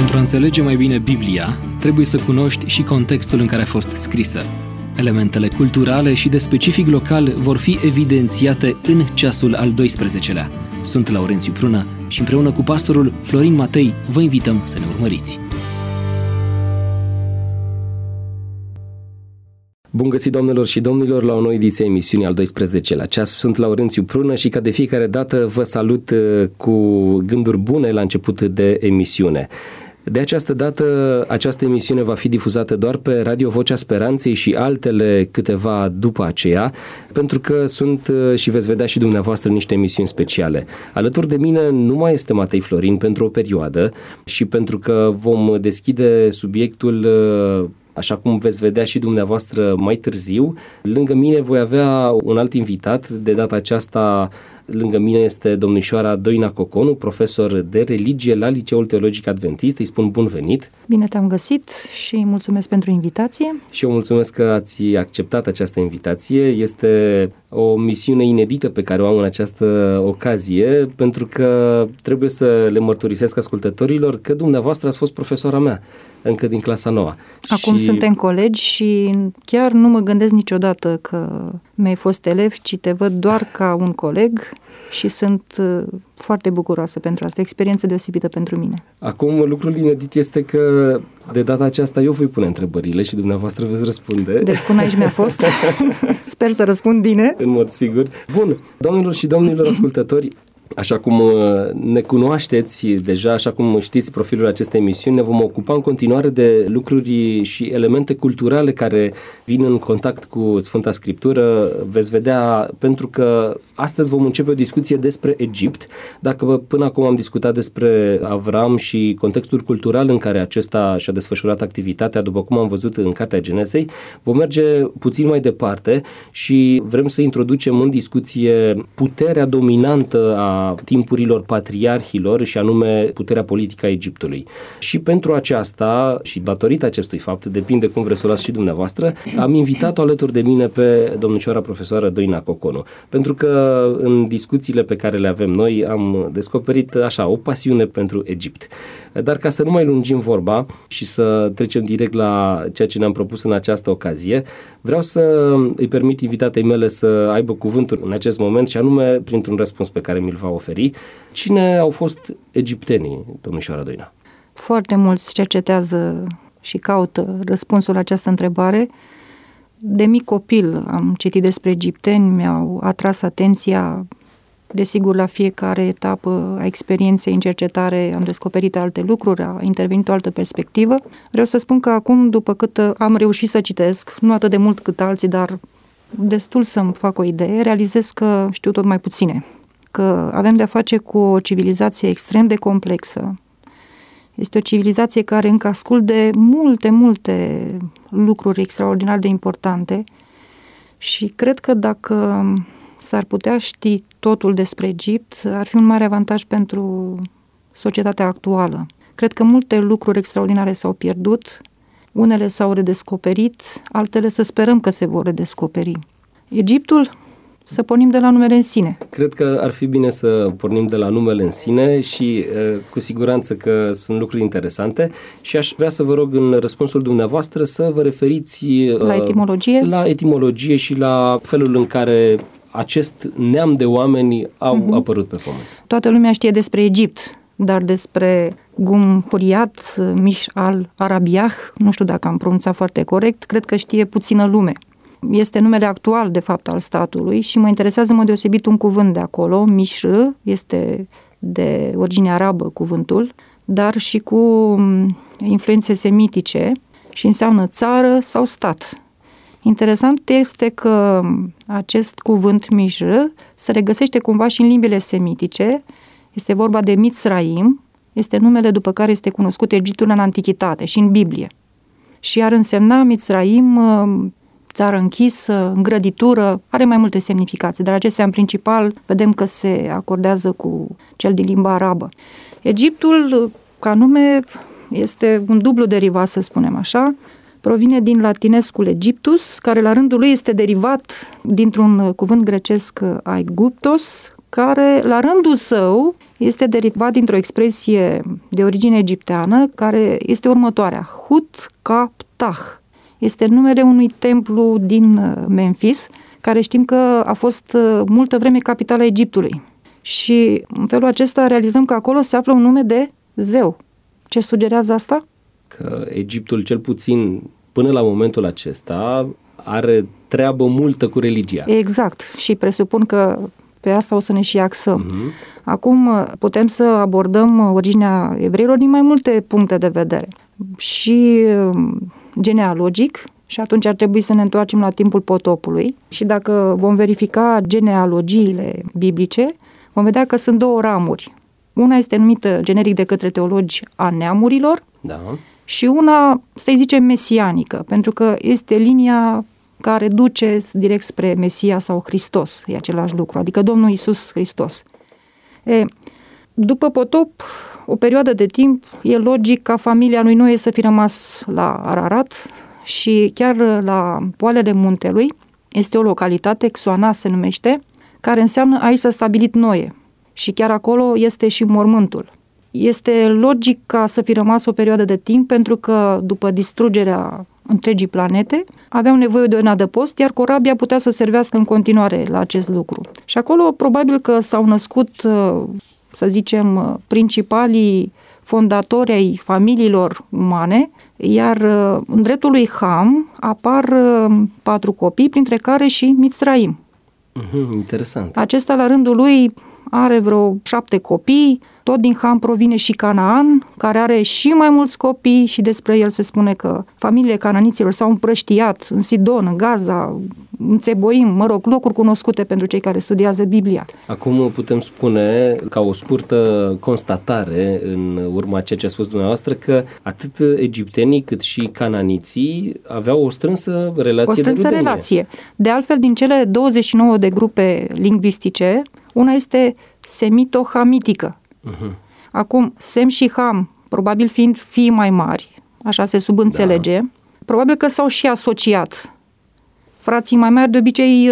Pentru a înțelege mai bine Biblia, trebuie să cunoști și contextul în care a fost scrisă. Elementele culturale și de specific local vor fi evidențiate în ceasul al 12-lea. Sunt Laurențiu Prună și împreună cu pastorul Florin Matei vă invităm să ne urmăriți. Bun găsit, doamnelor și domnilor, la o nouă ediție a emisiunii al 12-lea ceas. Sunt Laurențiu Prună și ca de fiecare dată vă salut cu gânduri bune la început de emisiune. De această dată, această emisiune va fi difuzată doar pe Radio Vocea Speranței și altele câteva după aceea, pentru că sunt și veți vedea și dumneavoastră niște emisiuni speciale. Alături de mine nu mai este Matei Florin pentru o perioadă și pentru că vom deschide subiectul așa cum veți vedea și dumneavoastră mai târziu. Lângă mine voi avea un alt invitat. De data aceasta lângă mine este domnișoara Doina Coconu, profesor de religie la Liceul Teologic Adventist. Îi spun bun venit. Bine te-am găsit și mulțumesc pentru invitație. Și eu mulțumesc că ați acceptat această invitație. Este o misiune inedită pe care o am în această ocazie, pentru că trebuie să le mărturisesc ascultătorilor că dumneavoastră ați fost profesora mea încă din clasa 9. Acum suntem colegi și chiar nu mă gândesc niciodată că mi-ai fost elev, ci te văd doar ca un coleg și sunt foarte bucuroasă pentru asta, experiență deosebită pentru mine. Acum, lucrul inedit este că de data aceasta eu voi pune întrebările și dumneavoastră veți răspunde. Deci până aici mi-a fost. Sper să răspund bine. În mod sigur. Bun, doamnelor și domnilor ascultători, așa cum ne cunoașteți deja, așa cum știți profilul acestei emisiuni, ne vom ocupa în continuare de lucruri și elemente culturale care vin în contact cu Sfânta Scriptură. Veți vedea, pentru că astăzi vom începe o discuție despre Egipt. Dacă până acum am discutat despre Avram și contextul cultural în care acesta și-a desfășurat activitatea, după cum am văzut în Cartea Genesei, vom merge puțin mai departe și vrem să introducem în discuție puterea dominantă a timpurilor patriarhilor și anume puterea politică a Egiptului. Și pentru aceasta și datorită acestui fapt, depinde cum vreți să o luați și dumneavoastră, am invitat-o alături de mine pe domnișoara profesoară Doina Coconu. Pentru că în discuțiile pe care le avem noi am descoperit așa o pasiune pentru Egipt. Dar ca să nu mai lungim vorba și să trecem direct la ceea ce ne-am propus în această ocazie, vreau să îi permit invitatei mele să aibă cuvântul în acest moment și anume printr-un răspuns pe care mi-l va oferi. Cine au fost egiptenii, domnișoara Doina? Foarte mulți cercetează și caută răspunsul la această întrebare. De mic copil am citit despre egipteni, mi-au atras atenția. Desigur, la fiecare etapă a experienței în cercetare am descoperit alte lucruri, a intervenit o altă perspectivă. Vreau să spun că acum, după cât am reușit să citesc, nu atât de mult cât alții, dar destul să-mi fac o idee, realizez că știu tot mai puține. Că avem de-a face cu o civilizație extrem de complexă. Este o civilizație care încă ascult de multe lucruri extraordinar de importante și cred că dacă s-ar putea ști totul despre Egipt, ar fi un mare avantaj pentru societatea actuală. Cred că multe lucruri extraordinare s-au pierdut, unele s-au redescoperit, altele să sperăm că se vor redescoperi. Egiptul, să pornim de la numele în sine. Cred că ar fi bine să pornim de la numele în sine și cu siguranță că sunt lucruri interesante și aș vrea să vă rog în răspunsul dumneavoastră să vă referiți la etimologie și la felul în care acest neam de oameni au apărut pe pământ. Toată lumea știe despre Egipt, dar despre Gumhuriat, Mish al-Arabiah, nu știu dacă am pronunțat foarte corect, cred că știe puțină lume. Este numele actual, de fapt, al statului și mă interesează în mod deosebit un cuvânt de acolo, Mishr, este de origine arabă cuvântul, dar și cu influențe semitice și înseamnă țară sau stat. Interesant este că acest cuvânt Mishr se regăsește cumva și în limbile semitice, este vorba de Mitzraim, este numele după care este cunoscut Egiptul în antichitate și în Biblie. Și ar însemna Mitzraim țară închisă, îngrăditură, are mai multe semnificații, dar acestea în principal vedem că se acordează cu cel din limba arabă. Egiptul, ca nume, este un dublu derivat, să spunem așa, provine din latinescul Egyptus, care la rândul lui este derivat dintr-un cuvânt grecesc aiguptos, care, la rândul său, este derivat dintr-o expresie de origine egipteană, care este următoarea. Hut-Ka-Ptah. Este numele unui templu din Memphis, care știm că a fost multă vreme capitala Egiptului. Și în felul acesta realizăm că acolo se află un nume de zeu. Ce sugerează asta? Că Egiptul, cel puțin până la momentul acesta, are treabă multă cu religia. Exact. Și presupun că pe asta o să ne și axăm. Acum putem să abordăm originea evreilor din mai multe puncte de vedere. Și genealogic, și atunci ar trebui să ne întoarcem la timpul potopului. Și dacă vom verifica genealogiile biblice, vom vedea că sunt două ramuri. Una este numită generic de către teologi a neamurilor, Da. și una, să-i zicem, mesianică, pentru că este linia care duce direct spre Mesia sau Hristos, e același lucru, adică Domnul Iisus Hristos. După potop, o perioadă de timp, e logic ca familia lui Noe să fi rămas la Ararat și chiar la poalele muntelui. Este o localitate, Xoana se numește, care înseamnă aici s-a stabilit Noe și chiar acolo este și mormântul. Este logic ca să fi rămas o perioadă de timp pentru că după distrugerea întregii planete aveau nevoie de un adăpost, iar corabia putea să servească în continuare la acest lucru. Și acolo probabil că s-au născut, să zicem, principalii fondatori ai familiilor umane, iar în dreptul lui Ham apar 4 copii, printre care și Mitzraim. Interesant. Acesta la rândul lui are vreo 7 copii, tot din Ham provine și Canaan, care are și mai mulți copii și despre el se spune că familiile cananiților s-au împrăștiat în Sidon, în Gaza, în Țeboim, locuri cunoscute pentru cei care studiază Biblia. Acum putem spune, ca o scurtă constatare în urma ceea ce a spus dumneavoastră, că atât egiptenii cât și cananiții aveau o strânsă relație de rudenie. Relație. De altfel, din cele 29 de grupe lingvistice, una este semito-hamitică. Acum, Sem și Ham, probabil fiind fii mai mari, așa se subînțelege, probabil că s-au și asociat. Frații mai mari de obicei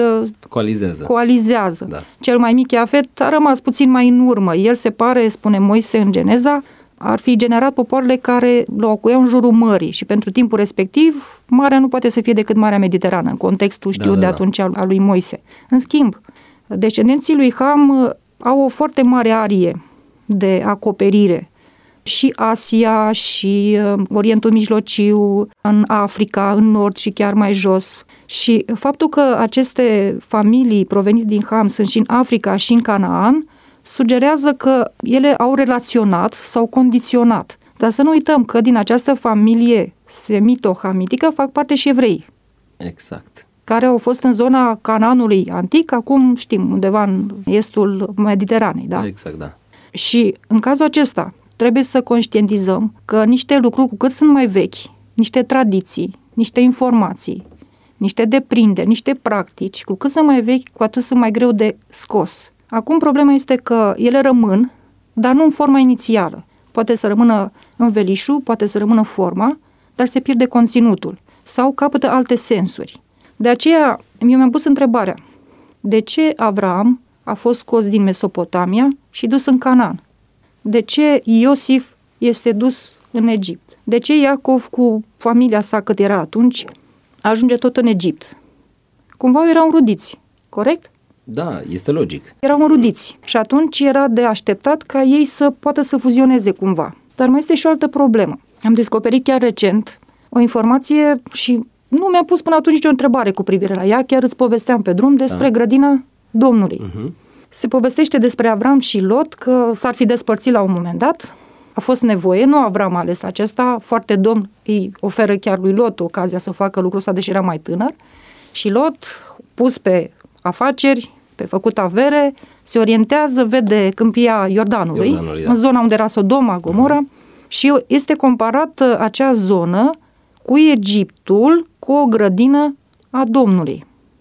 coalizează. Da. Cel mai mic Iafet a rămas puțin mai în urmă. El se pare, spune Moise în Geneza, ar fi generat popoarele care locuiau în jurul mării și pentru timpul respectiv, marea nu poate să fie decât Marea Mediterană, în contextul de atunci al lui Moise. În schimb, descendenții lui Ham au o foarte mare arie de acoperire. Și Asia, și Orientul Mijlociu, în Africa, în nord și chiar mai jos. Și faptul că aceste familii provenite din Ham sunt și în Africa și în Canaan, sugerează că ele au relaționat sau condiționat. Dar să nu uităm că din această familie semito-hamitică fac parte și evrei. Exact. Care au fost în zona Canaanului antic, acum știm, undeva în estul Mediteranei, da? Exact, da. Și în cazul acesta trebuie să conștientizăm că niște lucruri, cu cât sunt mai vechi, niște tradiții, niște informații, niște deprinderi, niște practici, cu cât sunt mai vechi, cu atât sunt mai greu de scos. Acum problema este că ele rămân, dar nu în forma inițială. Poate să rămână învelișul, poate să rămână forma, dar se pierde conținutul sau capătă alte sensuri. De aceea, eu mi-am pus întrebarea, de ce Avram a fost scos din Mesopotamia și dus în Canaan? De ce Iosif este dus în Egipt? De ce Iacov cu familia sa, cât era atunci, ajunge tot în Egipt? Cumva erau înrudiți, corect? Da, este logic. Erau înrudiți și atunci era de așteptat ca ei să poată să fuzioneze cumva. Dar mai este și o altă problemă. Am descoperit chiar recent o informație și nu mi-a pus până atunci nicio întrebare cu privire la ea, chiar îți povesteam pe drum despre grădina Domnului. Se povestește despre Avram și Lot că s-ar fi despărțit la un moment dat, a fost nevoie, nu Avram a ales acesta, foarte domn îi oferă chiar lui Lot ocazia să facă lucrul ăsta, deși era mai tânăr, și Lot, pus pe afaceri, pe făcut avere, se orientează, vede câmpia Iordanului, da. în zona unde era Sodoma, Gomora, și este comparată acea zonă cu Egiptul, cu o grădină a Domnului.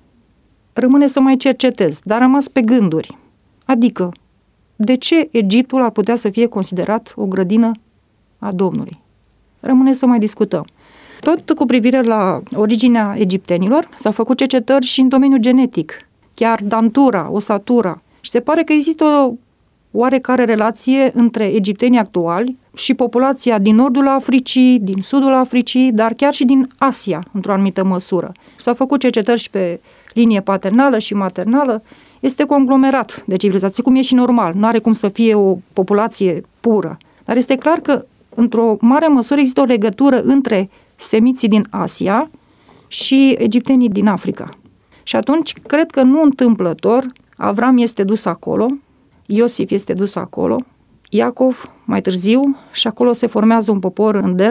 Rămâne să mai cercetez, dar am rămas pe gânduri. Adică, de ce Egiptul ar putea să fie considerat o grădină a Domnului? Rămâne să mai discutăm. Tot cu privire la originea egiptenilor, s-au făcut cercetări și în domeniul genetic. Chiar dantura, osatura Și se pare că există o oarecare relație între egiptenii actuali și populația din nordul Africii, din sudul Africii, dar chiar și din Asia, într-o anumită măsură. S-au făcut cercetări și pe linie paternală și maternală. Este conglomerat de civilizații, cum e și normal. Nu are cum să fie o populație pură. Dar este clar că, într-o mare măsură, există o legătură între semiții din Asia și egiptenii din Africa. Și atunci, cred că nu întâmplător, Avram este dus acolo, Iosif este dus acolo, Iacov mai târziu, și acolo se formează un popor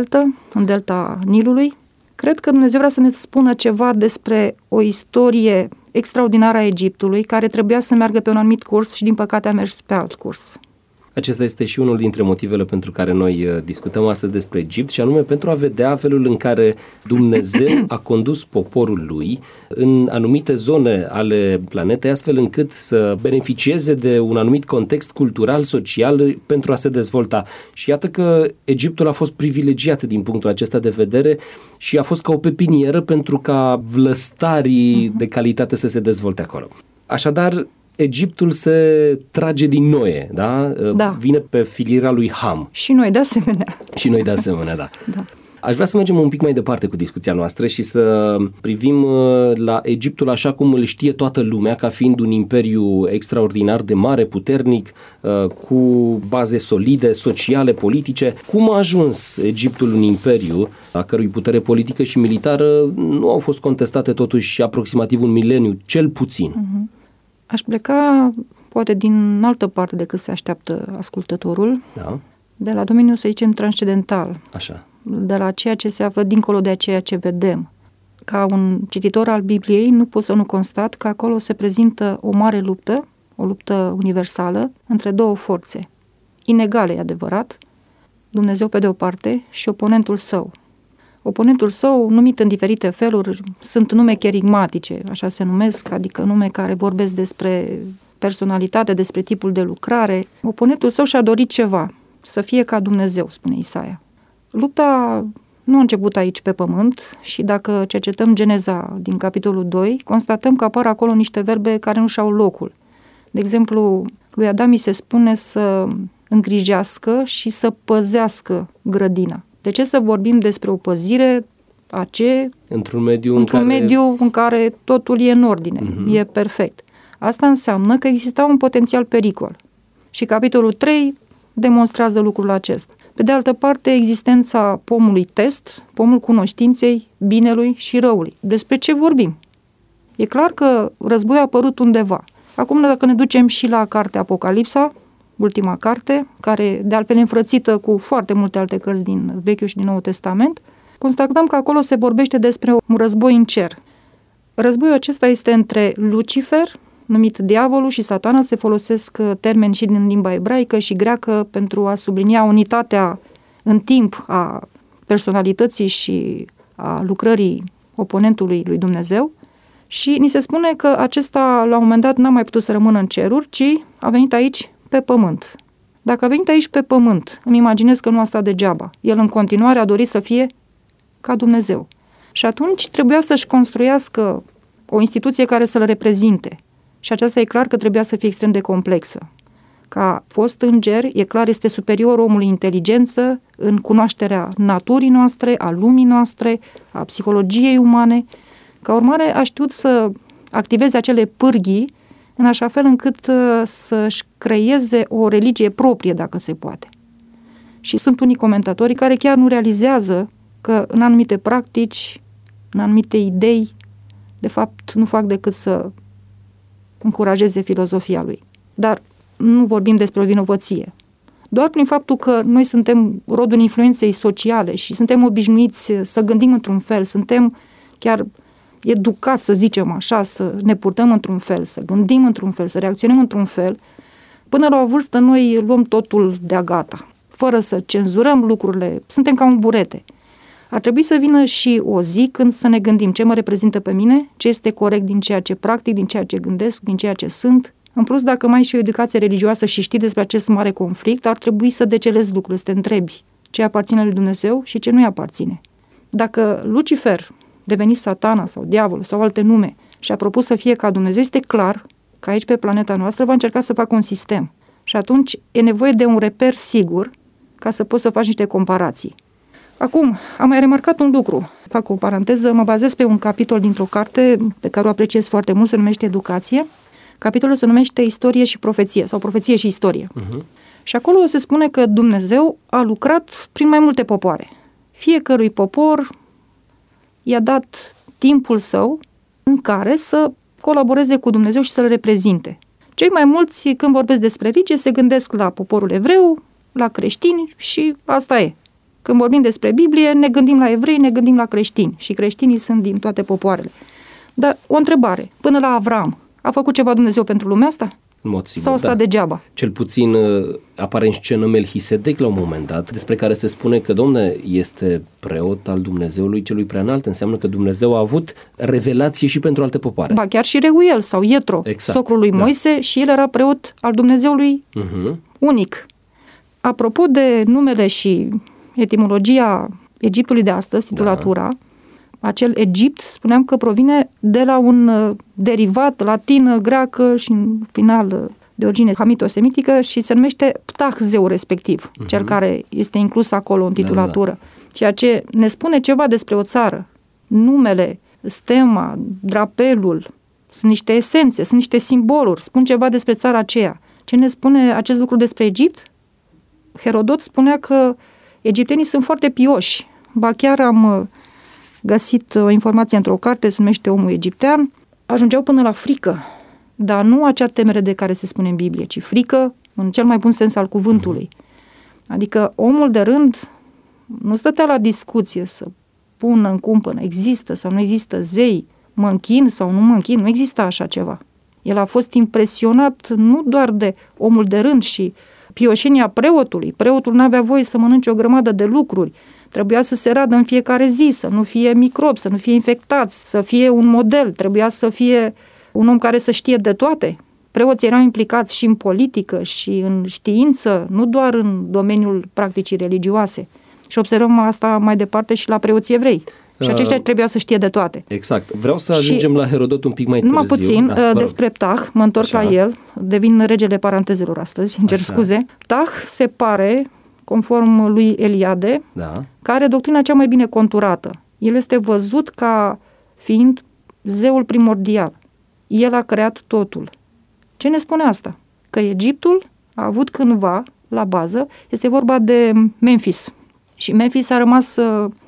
în delta Nilului. Cred că Dumnezeu vrea să ne spună ceva despre o istorie extraordinară a Egiptului, care trebuia să meargă pe un anumit curs și din păcate a mers pe alt curs. Acesta este și unul dintre motivele pentru care noi discutăm astăzi despre Egipt, și anume pentru a vedea felul în care Dumnezeu a condus poporul lui în anumite zone ale planetei, astfel încât să beneficieze de un anumit context cultural, social, pentru a se dezvolta. Și iată că Egiptul a fost privilegiat din punctul acesta de vedere și a fost ca o pepinieră pentru ca vlăstarii de calitate să se dezvolte acolo. Așadar, Egiptul se trage din Noe, da? Da. Vine pe filiera lui Ham. Și noi de asemenea. Și noi de asemenea, da. Da. Aș vrea să mergem un pic mai departe cu discuția noastră și să privim la Egiptul așa cum îl știe toată lumea, ca fiind un imperiu extraordinar de mare, puternic, cu baze solide, sociale, politice. Cum a ajuns Egiptul un imperiu a cărui putere politică și militară nu au fost contestate totuși aproximativ un mileniu, cel puțin? Aș pleca poate din altă parte decât se așteaptă ascultătorul, Da? de la domeniul, să zicem, transcendental, Așa. de la ceea ce se află dincolo de ceea ce vedem. Ca un cititor al Bibliei, nu pot să nu constat că acolo se prezintă o mare luptă, o luptă universală, între două forțe. Inegale, e adevărat, Dumnezeu pe de o parte și oponentul său. Oponentul său, numit în diferite feluri, sunt nume cherigmatice, așa se numesc, adică nume care vorbesc despre personalitate, despre tipul de lucrare. Oponentul său și-a dorit ceva, să fie ca Dumnezeu, spune Isaia. Lupta nu a început aici pe pământ și dacă cercetăm Geneza din capitolul 2, constatăm că apar acolo niște verbe care nu și-au locul. De exemplu, lui Adam îi se spune să îngrijească și să păzească grădina. De ce să vorbim despre o păzire într-un mediu în care totul e în ordine, e perfect? Asta înseamnă că exista un potențial pericol. Și capitolul 3 demonstrează lucrul acesta. Pe de altă parte, existența pomului test, pomul cunoștinței, binelui și răului. Despre ce vorbim? E clar că războiul a apărut undeva. Acum, dacă ne ducem și la cartea Apocalipsa, ultima carte, care de altfel e înfrățită cu foarte multe alte cărți din Vechiul și din Noul Testament, constatăm că acolo se vorbește despre un război în cer. Războiul acesta este între Lucifer, numit diavolul, și Satana. Se folosesc termeni și din limba ebraică și greacă pentru a sublinia unitatea în timp a personalității și a lucrării oponentului lui Dumnezeu. Și ni se spune că acesta la un moment dat n-a mai putut să rămână în ceruri, ci a venit aici pe pământ. Dacă a venit aici pe pământ, îmi imaginez că nu a stat degeaba. El în continuare a dorit să fie ca Dumnezeu. Și atunci trebuia să-și construiască o instituție care să-l reprezinte. Și aceasta e clar că trebuia să fie extrem de complexă. Ca fost înger, e clar, este superior omului inteligență în cunoașterea naturii noastre, a lumii noastre, a psihologiei umane. Ca urmare, a știut să activeze acele pârghii în așa fel încât să-și creeze o religie proprie, dacă se poate. Și sunt unii comentatori care chiar nu realizează că în anumite practici, în anumite idei, de fapt, nu fac decât să încurajeze filozofia lui. Dar nu vorbim despre o vinovăție. Doar prin faptul că noi suntem rodul influenței sociale și suntem obișnuiți să gândim într-un fel, suntem chiar educați, să zicem așa, să ne purtăm într-un fel, să gândim într-un fel, să reacționăm într-un fel, până la o vârstă noi luăm totul de-a gata, fără să cenzurăm lucrurile, suntem ca un burete. Ar trebui să vină și o zi când să ne gândim ce mă reprezintă pe mine, ce este corect din ceea ce practic, din ceea ce gândesc, din ceea ce sunt. În plus, dacă mai ai și o educație religioasă și știi despre acest mare conflict, ar trebui să decelezi lucruri, să te întrebi ce aparține lui Dumnezeu și ce nu-i aparține. Dacă Lucifer, devenit Satana sau diavolul sau alte nume, și-a propus să fie ca Dumnezeu, este clar că aici pe planeta noastră va încerca să facă un sistem. Și atunci e nevoie de un reper sigur ca să poți să faci niște comparații. Acum, am mai remarcat un lucru. Fac o paranteză, mă bazez pe un capitol dintr-o carte pe care o apreciez foarte mult, se numește Educație. Capitolul se numește Istorie și profeție, sau Profeție și istorie. Și acolo se spune că Dumnezeu a lucrat prin mai multe popoare. Fiecărui popor i-a dat timpul său în care să colaboreze cu Dumnezeu și să-L reprezinte. Cei mai mulți, când vorbesc despre religie, se gândesc la poporul evreu, la creștini și asta e. Când vorbim despre Biblie, ne gândim la evrei, ne gândim la creștini. Și creștinii sunt din toate popoarele. Dar o întrebare. Până la Avram, a făcut ceva Dumnezeu pentru lumea asta? În mod sigur, sau a stat degeaba? Cel puțin apare în scenă Melchisedec la un moment dat, despre care se spune că, domne, este preot al Dumnezeului celui preanalt. Înseamnă că Dumnezeu a avut revelație și pentru alte popoare. Ba, chiar și Reuel sau Ietro, socrul lui Moise, și el era preot al Dumnezeului unic. Apropo de numele și etimologia Egiptului de astăzi, titulatura, acel Egipt, spuneam că provine de la un derivat latin, greacă și în final de origine hamito-semitică și se numește Ptah, zeu respectiv, cel care este inclus acolo în titulatură. Ceea ce ne spune ceva despre o țară. Numele, stema, drapelul, sunt niște esențe, sunt niște simboluri, spun ceva despre țara aceea. Ce ne spune acest lucru despre Egipt? Herodot spunea că egiptenii sunt foarte pioși. Ba chiar am găsit o informație într-o carte, se numește Omul Egiptean, ajungeau până la frică, dar nu acea temere de care se spune în Biblie, ci frică în cel mai bun sens al cuvântului. Adică omul de rând nu stătea la discuție să pună în cumpănă, există sau nu există zei, mă închin sau nu mă închin, nu exista așa ceva. El a fost impresionat nu doar de omul de rând și pioșenia preotului. Preotul n-avea voie să mănânce o grămadă de lucruri. Trebuia să se radă în fiecare zi, să nu fie microbi, să nu fie infectați, să fie un model, trebuia să fie un om care să știe de toate. Preoții erau implicați și în politică și în știință, nu doar în domeniul practicii religioase. Și observăm asta mai departe și la preoții evrei. Și aceștia trebuia să știe de toate. Exact. Vreau să ajungem la Herodot un pic mai târziu. Numai puțin, despre Ptah, mă întorc la el, devin regele parantezelor astăzi, îmi cer scuze. Ptah se pare, conform lui Eliade, că are doctrina cea mai bine conturată. El este văzut ca fiind zeul primordial. El a creat totul. Ce ne spune asta? Că Egiptul a avut cândva, la bază, este vorba de Memphis. Și Memphis a rămas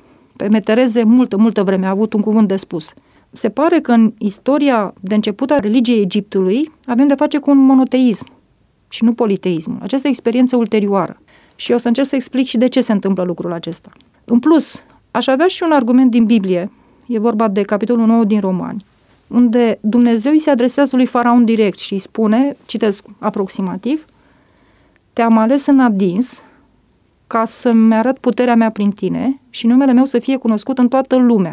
pe metereze multă vreme, a avut un cuvânt de spus. Se pare că în istoria de început a religiei Egiptului avem de face cu un monoteism și nu politeismul. Această experiență ulterioară. Și o să încerc să explic și de ce se întâmplă lucrul acesta. În plus, aș avea și un argument din Biblie, e vorba de capitolul 9 din Romani, unde Dumnezeu îi se adresează lui Faraon direct și îi spune, citesc aproximativ, te-am ales în adins ca să-mi arăt puterea mea prin tine și numele meu să fie cunoscut în toată lumea.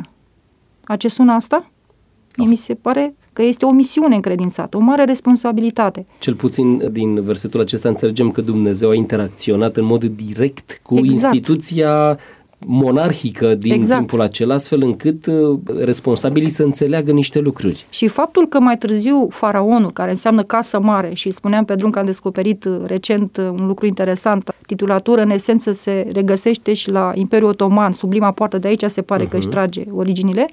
A ce sună asta? Mi se pare că este o misiune încredințată, o mare responsabilitate. Cel puțin din versetul acesta înțelegem că Dumnezeu a interacționat în mod direct cu instituția monarhică din timpul acela, astfel încât responsabilii să înțeleagă niște lucruri. Și faptul că mai târziu Faraonul, care înseamnă casă mare, și spuneam pe drum că am descoperit recent un lucru interesant, titulatură în esență se regăsește și la Imperiul Otoman, sublima poartă de aici se pare că își trage originile,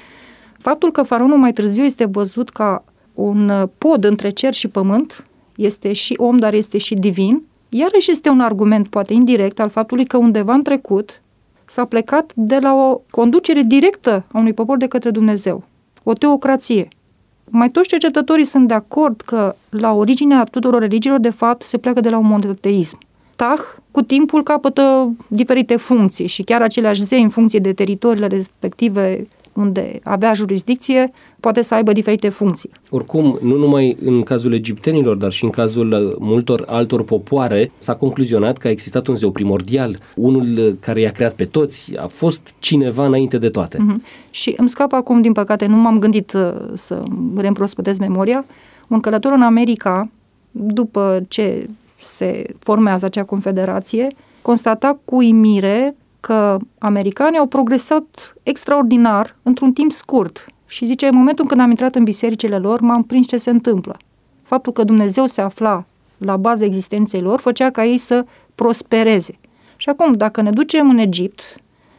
faptul că Faraonul mai târziu este văzut ca un pod între cer și pământ, este și om, dar este și divin, iarăși este un argument, poate indirect, al faptului că undeva în trecut s-a plecat de la o conducere directă a unui popor de către Dumnezeu, o teocrație. Mai toți cercetătorii sunt de acord că la originea tuturor religiilor, de fapt, se pleacă de la un monoteism. Ptah, cu timpul, capătă diferite funcții și chiar aceleași zei, în funcție de teritoriile respective unde avea jurisdicție, poate să aibă diferite funcții. Oricum, nu numai în cazul egiptenilor, dar și în cazul multor altor popoare, s-a concluzionat că a existat un zeu primordial, unul care i-a creat pe toți, a fost cineva înainte de toate. Și îmi scap acum, din păcate, nu m-am gândit să reîmprospătez memoria, un călător în America, după ce se formează acea confederație, constata cu uimire că americanii au progresat extraordinar într-un timp scurt. Și zice, în momentul când am intrat în bisericile lor, m-am prins ce se întâmplă. Faptul că Dumnezeu se afla la baza existenței lor făcea ca ei să prospereze. Și acum, dacă ne ducem în Egipt,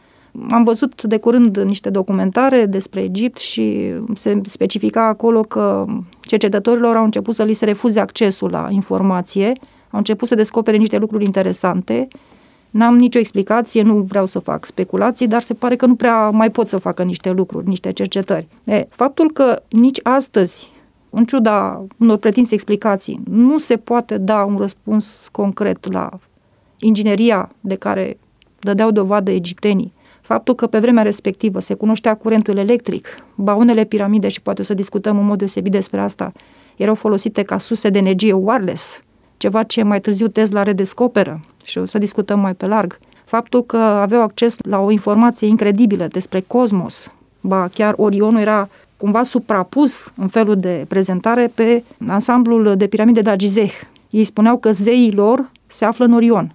am văzut de curând niște documentare despre Egipt și se specifica acolo că cercetătorilor au început să li se refuze accesul la informație, au început să descopere niște lucruri interesante. N-am nicio explicație, nu vreau să fac speculații, dar se pare că nu prea mai pot să facă niște lucruri, niște cercetări. Faptul că nici astăzi, în ciuda unor pretinse explicații, nu se poate da un răspuns concret la ingineria de care dădeau dovadă egiptenii, faptul că pe vremea respectivă se cunoștea curentul electric, ba unele piramide, și poate o să discutăm în mod deosebit despre asta, erau folosite ca surse de energie wireless, ceva ce mai târziu Tesla redescoperă și o să discutăm mai pe larg. Faptul că aveau acces la o informație incredibilă despre cosmos, ba chiar Orionul era cumva suprapus în felul de prezentare pe ansamblul de piramide de la Gizeh. Ei spuneau că zeii lor se află în Orion.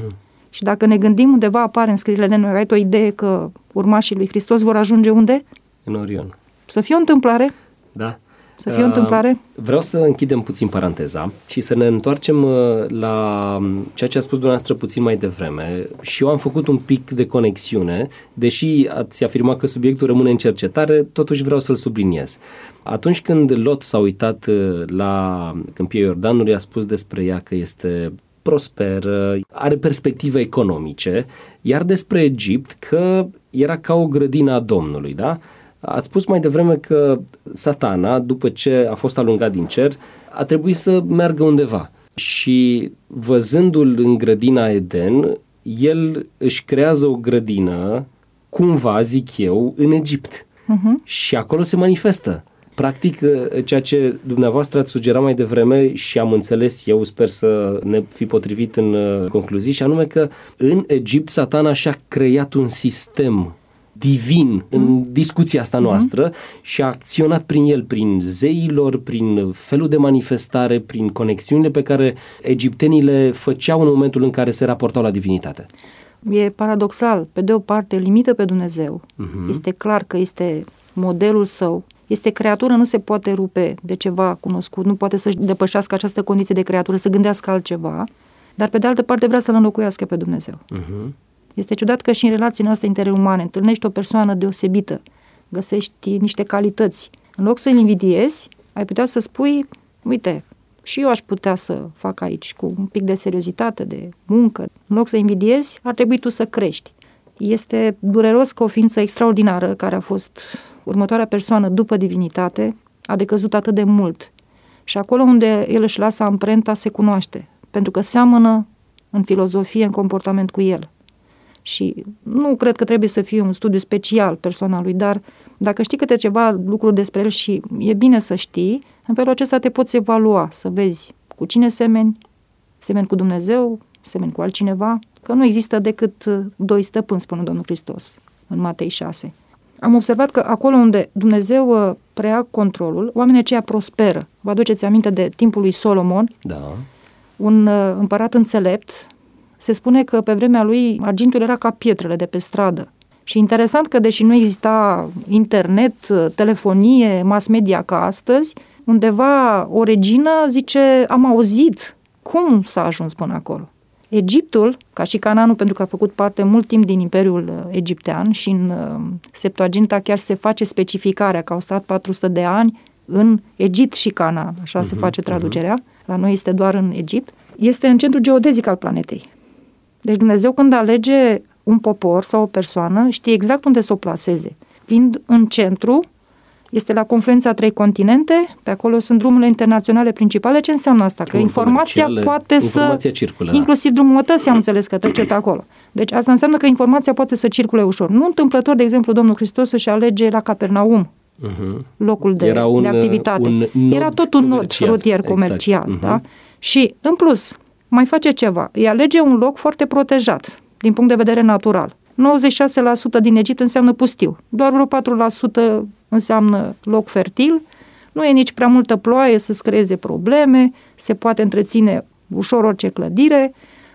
Și dacă ne gândim, undeva apare în scrierile noi, ai o idee că urmașii lui Hristos vor ajunge unde? În Orion. Să fie o întâmplare? Da. Să fie o întâmplare? Vreau să închidem puțin paranteza și să ne întoarcem la ceea ce a spus dumneavoastră puțin mai devreme. Și eu am făcut un pic de conexiune, deși ați afirmat că subiectul rămâne în cercetare, totuși vreau să-l subliniez. Atunci când Lot s-a uitat la câmpia Iordanului, a spus despre ea că este prosperă, are perspective economice, iar despre Egipt că era ca o grădină a Domnului, da? Ați spus mai devreme că Satana, după ce a fost alungat din cer, a trebuit să meargă undeva și văzându-l în grădina Eden, el își creează o grădină, cumva, zic eu, în Egipt. Și acolo se manifestă. Practic, ceea ce dumneavoastră ați sugerat mai devreme și am înțeles eu, sper să ne fi potrivit în concluzii, și anume că în Egipt Satana și-a creat un sistem divin în discuția asta noastră și a acționat prin el, prin zeilor, prin felul de manifestare, prin conexiunile pe care egiptenii le făceau în momentul în care se raportau la divinitate. E paradoxal. Pe de o parte, limită pe Dumnezeu. Este clar că este modelul său. Este creatură, nu se poate rupe de ceva cunoscut, nu poate să-și depășească această condiție de creatură, să gândească altceva, dar pe de altă parte vrea să-L înlocuiască pe Dumnezeu. Este ciudat că și în relațiile noastre interumane întâlnești o persoană deosebită, găsești niște calități. În loc să-l invidiezi, ai putea să spui, uite, și eu aș putea să fac aici cu un pic de seriozitate, de muncă. În loc să invidiezi, ar trebui tu să crești. Este dureros că o ființă extraordinară, care a fost următoarea persoană după divinitate, a decăzut atât de mult. Și acolo unde el își lasă amprenta se cunoaște, pentru că seamănă în filozofie, în comportament cu el. Și nu cred că trebuie să fie un studiu special persoana lui, dar dacă știi câte ceva lucruri despre el și e bine să știi, în felul acesta te poți evalua, să vezi cu cine semeni cu Dumnezeu, semeni cu altcineva, că nu există decât doi stăpâni, spune Domnul Hristos în Matei 6. Am observat că acolo unde Dumnezeu preia controlul, oamenii aceia prosperă. Vă aduceți aminte de timpul lui Solomon? Da. Un împărat înțelept. Se spune că pe vremea lui argintul era ca pietrele de pe stradă. Și interesant că deși nu exista internet, telefonie, mass media ca astăzi, undeva o regină zice, am auzit. Cum s-a ajuns până acolo? Egiptul, ca și Canaanul, pentru că a făcut parte mult timp din Imperiul Egiptean și în Septuaginta chiar se face specificarea că au stat 400 de ani în Egipt și Canaan, așa se face traducerea, la noi este doar în Egipt, este în centrul geodezic al planetei. Deci Dumnezeu când alege un popor sau o persoană, știe exact unde să o plaseze. Fiind în centru, este la confluența a 3 continente, pe acolo sunt drumurile internaționale principale. Ce înseamnă asta? Că informația poate informația circulă, inclusiv drumul mătăsii am înțeles că trece pe acolo. Deci asta înseamnă că informația poate să circule ușor. Nu întâmplător, de exemplu, Domnul Hristos își alege la Capernaum locul de activitate. Era tot un nod rutier comercial. Exact. Da? Și, în plus, mai face ceva. Îi alege un loc foarte protejat, din punct de vedere natural. 96% din Egipt înseamnă pustiu. Doar vreo 4% înseamnă loc fertil. Nu e nici prea multă ploaie să-ți creeze probleme, se poate întreține ușor orice clădire.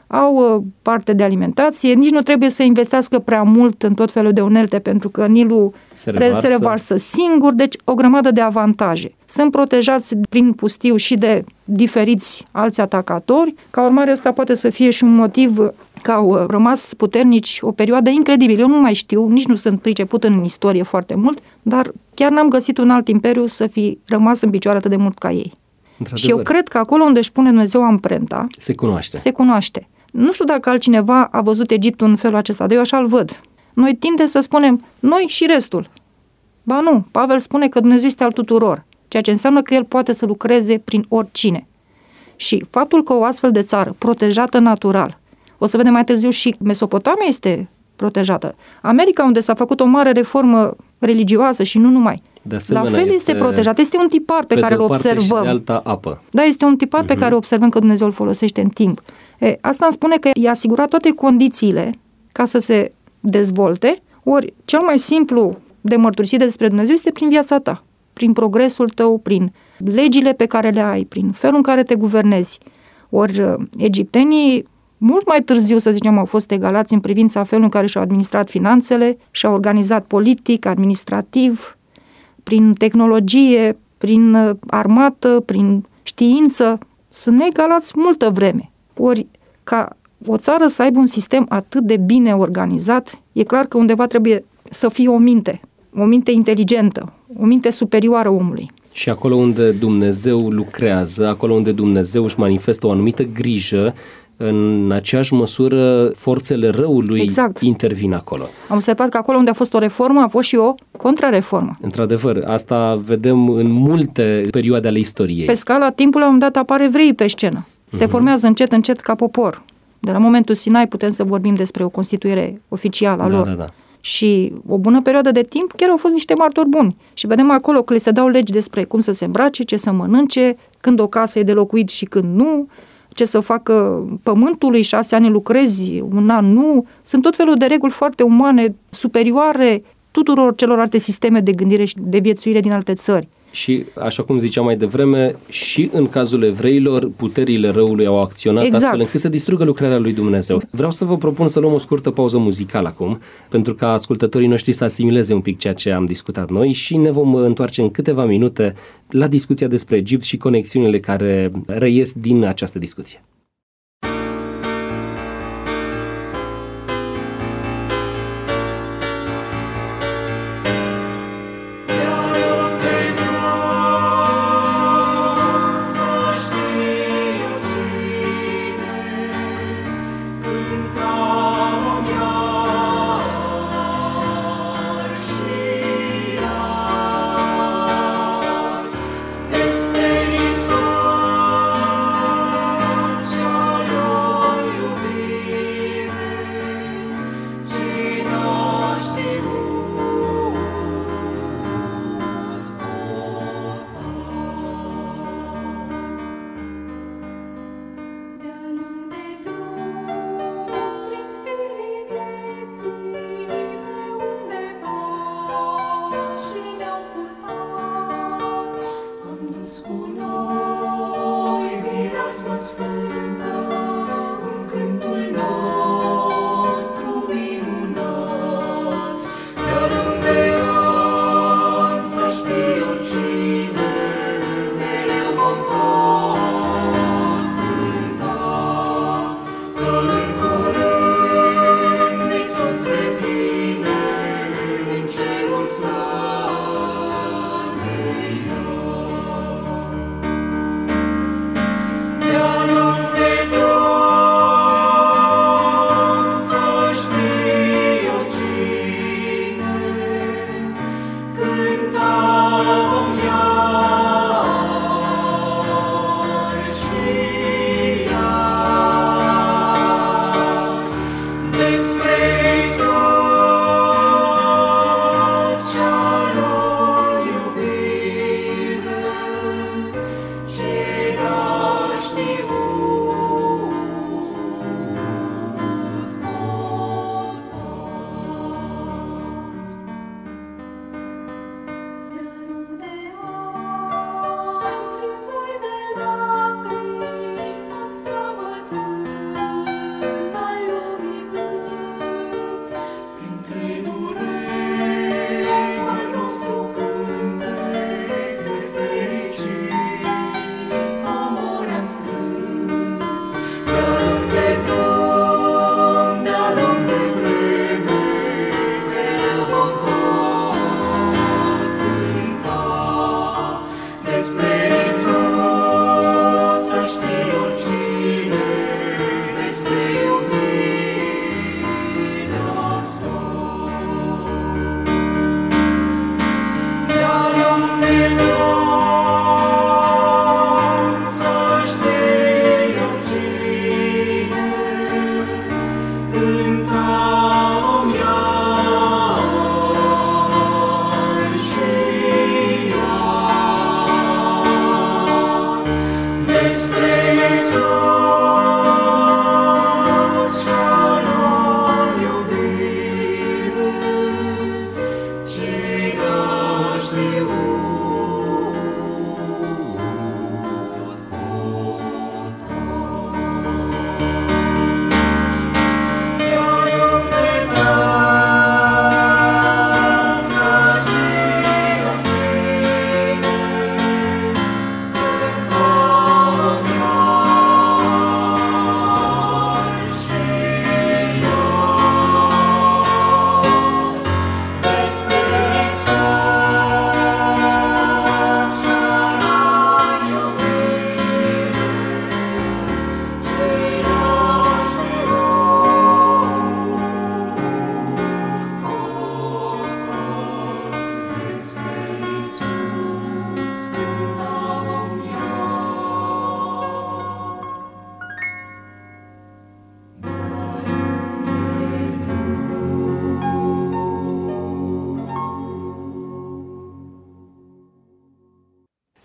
au parte de alimentație, nici nu trebuie să investească prea mult în tot felul de unelte, pentru că Nilul se revarsă singur, deci o grămadă de avantaje. Sunt protejați prin pustiu și de diferiți alți atacatori, ca urmare ăsta poate să fie și un motiv că au rămas puternici o perioadă incredibilă. Eu nu mai știu, nici nu sunt priceput în istorie foarte mult, dar chiar n-am găsit un alt imperiu să fi rămas în picioare atât de mult ca ei. Și eu cred că acolo unde își pune Dumnezeu amprenta, se cunoaște. Nu știu dacă altcineva a văzut Egiptul în felul acesta, dar eu așa-l văd. Noi tindem să spunem noi și restul. Ba nu, Pavel spune că Dumnezeu este al tuturor, ceea ce înseamnă că El poate să lucreze prin oricine. Și faptul că o astfel de țară, protejată natural, o să vedem mai târziu și Mesopotamia este protejată. America, unde s-a făcut o mare reformă religioasă și nu numai, la fel este protejat. Este un tipar pe care îl observăm. Și de alta apă. Da, este un tipar pe care observăm că Dumnezeu îl folosește în timp. Asta îmi spune că i-a asigurat toate condițiile ca să se dezvolte, ori cel mai simplu de mărturisit despre Dumnezeu este prin viața ta, prin progresul tău, prin legile pe care le ai, prin felul în care te guvernezi. Ori egiptenii mult mai târziu, să zicem, au fost egalați în privința felului în care și-au administrat finanțele, și-au organizat politic, administrativ, prin tehnologie, prin armată, prin știință. Sunt egalați multă vreme. Ori, ca o țară să aibă un sistem atât de bine organizat, e clar că undeva trebuie să fie o minte inteligentă, o minte superioară omului. Și acolo unde Dumnezeu lucrează, acolo unde Dumnezeu își manifestă o anumită grijă, în aceeași măsură forțele răului intervin acolo. Am observat că acolo unde a fost o reformă, a fost și o contrareformă. Într-adevăr, asta vedem în multe perioade ale istoriei. Pe scala timpului, la un moment dat, apar evreii pe scenă. Se formează încet, încet ca popor. De la momentul Sinai putem să vorbim despre o constituire oficială a lor. Da. Și o bună perioadă de timp chiar au fost niște martori buni. Și vedem acolo că le se dau legi despre cum să se îmbrace, ce să mănânce, când o casă e de locuit și când nu, ce să facă pământului, 6 ani lucrezi, un an nu. Sunt tot felul de reguli foarte umane, superioare tuturor celorlalte sisteme de gândire și de viețuire din alte țări. Și, așa cum ziceam mai devreme, și în cazul evreilor, puterile răului au acționat astfel încât să distrugă lucrarea lui Dumnezeu. Vreau să vă propun să luăm o scurtă pauză muzicală acum, pentru ca ascultătorii noștri să asimileze un pic ceea ce am discutat noi și ne vom întoarce în câteva minute la discuția despre Egipt și conexiunile care reies din această discuție.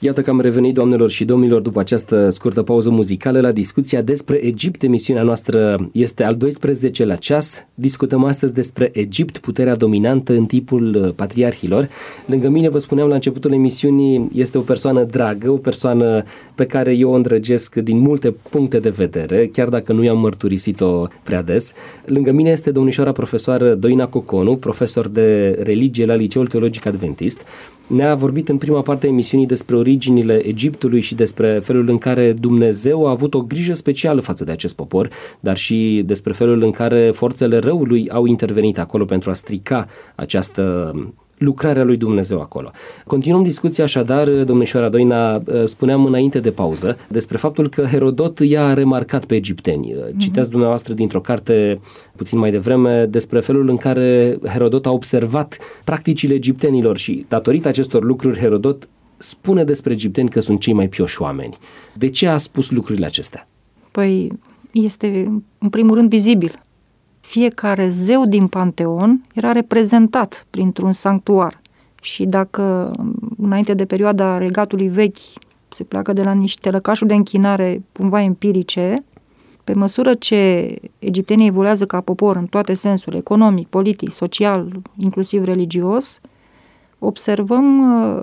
Iată că am revenit, doamnelor și domnilor, după această scurtă pauză muzicală la discuția despre Egipt. Emisiunea noastră este al 12-lea ceas. Discutăm astăzi despre Egipt, puterea dominantă în timpul patriarhilor. Lângă mine, vă spuneam la începutul emisiunii, este o persoană dragă, o persoană pe care eu o îndrăgesc din multe puncte de vedere, chiar dacă nu i-am mărturisit-o prea des. Lângă mine este domnișoara profesoară Doina Coconu, profesor de religie la Liceul Teologic Adventist. Ne-a vorbit în prima parte a emisiunii despre originile Egiptului și despre felul în care Dumnezeu a avut o grijă specială față de acest popor, dar și despre felul în care forțele răului au intervenit acolo pentru a strica această lucrarea lui Dumnezeu acolo. Continuăm discuția așadar, domnișoara Doina, spuneam înainte de pauză, despre faptul că Herodot i-a remarcat pe egipteni. Citeați dumneavoastră dintr-o carte puțin mai devreme despre felul în care Herodot a observat practicile egiptenilor și datorită acestor lucruri Herodot spune despre egipteni că sunt cei mai pioși oameni. De ce a spus lucrurile acestea? Păi este în primul rând vizibil. Fiecare zeu din Panteon era reprezentat printr-un sanctuar și dacă înainte de perioada regatului vechi se pleacă de la niște lăcașuri de închinare cumva empirice, pe măsură ce egiptenii evoluează ca popor în toate sensurile, economic, politic, social, inclusiv religios, observăm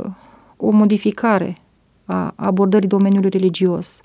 o modificare a abordării domeniului religios.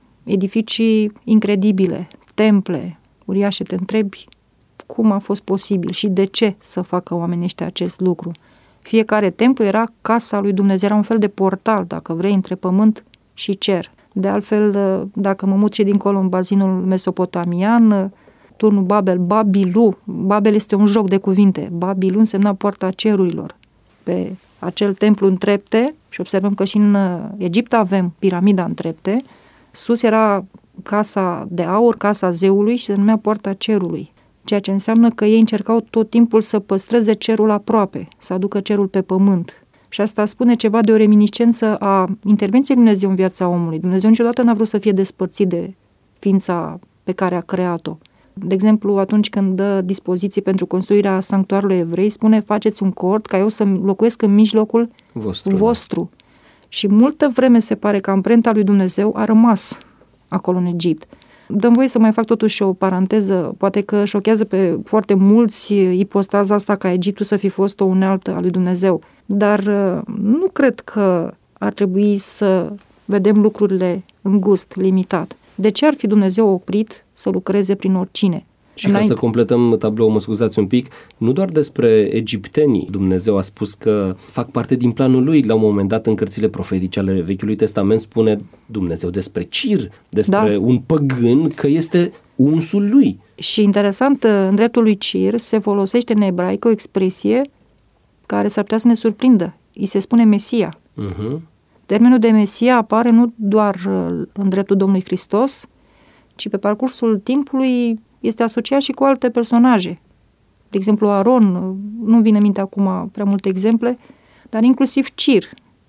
Edificii incredibile, temple uriașe, te întrebi cum a fost posibil și de ce să facă oamenii ăștia acest lucru. Fiecare templu era casa lui Dumnezeu, era un fel de portal, dacă vrei, între pământ și cer. De altfel, dacă mă mut și dincolo în bazinul mesopotamian, turnul Babel, Babilu, Babel este un joc de cuvinte, Babilu însemna poarta cerurilor. Pe acel templu în trepte, și observăm că și în Egipt avem piramida în trepte, sus era casa de aur, casa zeului și se numea poarta cerului. Ceea ce înseamnă că ei încercau tot timpul să păstreze cerul aproape, să aducă cerul pe pământ. Și asta spune ceva de o reminiscență a intervenției lui Dumnezeu în viața omului. Dumnezeu niciodată n-a vrut să fie despărțit de ființa pe care a creat-o. De exemplu, atunci când dă dispoziții pentru construirea sanctuarului evrei, spune: faceți un cort ca eu să locuiesc în mijlocul vostru. Da. Și multă vreme se pare că amprenta lui Dumnezeu a rămas acolo în Egipt. Dăm voie să mai fac totuși o paranteză, poate că șochează pe foarte mulți ipostaza asta ca Egiptul să fi fost o unealtă a lui Dumnezeu, dar nu cred că ar trebui să vedem lucrurile în gust limitat. De ce ar fi Dumnezeu oprit să lucreze prin oricine? Și ca să completăm tabloul, mă scuzați un pic, nu doar despre egiptenii Dumnezeu a spus că fac parte din planul lui. La un moment dat în cărțile profetice ale Vechiului Testament spune Dumnezeu despre Cir, despre un păgân, că este unsul lui. Și interesant, în dreptul lui Cir se folosește în ebraică o expresie care s-ar putea să ne surprindă. Îi se spune Mesia. Termenul de Mesia apare nu doar în dreptul Domnului Hristos, ci pe parcursul timpului este asociat și cu alte personaje. De exemplu, Aron, nu vine în minte acum prea multe exemple, dar inclusiv Cir.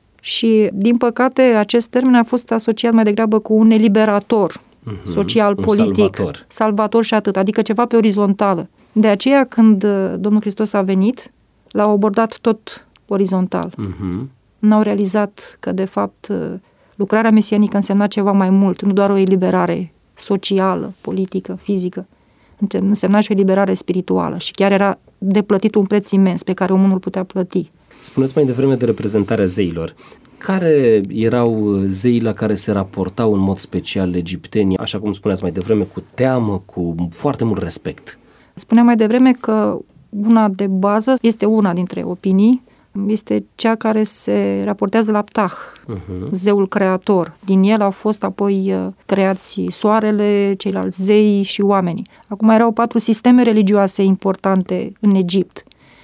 Și, din păcate, acest termen a fost asociat mai degrabă cu un eliberator social, politic, salvator și atât, adică ceva pe orizontală. De aceea, când Domnul Hristos a venit, l-au abordat tot orizontal. N-au realizat că, de fapt, lucrarea mesianică însemna ceva mai mult, nu doar o eliberare socială, politică, fizică, însemna și o eliberare spirituală și chiar era de plătit un preț imens pe care omul nu-l putea plăti. Spuneți mai devreme de reprezentarea zeilor. Care erau zeii la care se raportau în mod special egiptenii, așa cum spuneați mai devreme, cu teamă, cu foarte mult respect? Spuneam mai devreme că una de bază este una dintre opinii, este cea care se raportează la Ptah, zeul creator. Din el au fost apoi creați soarele, ceilalți zei și oamenii. Acum erau 4 sisteme religioase importante în Egipt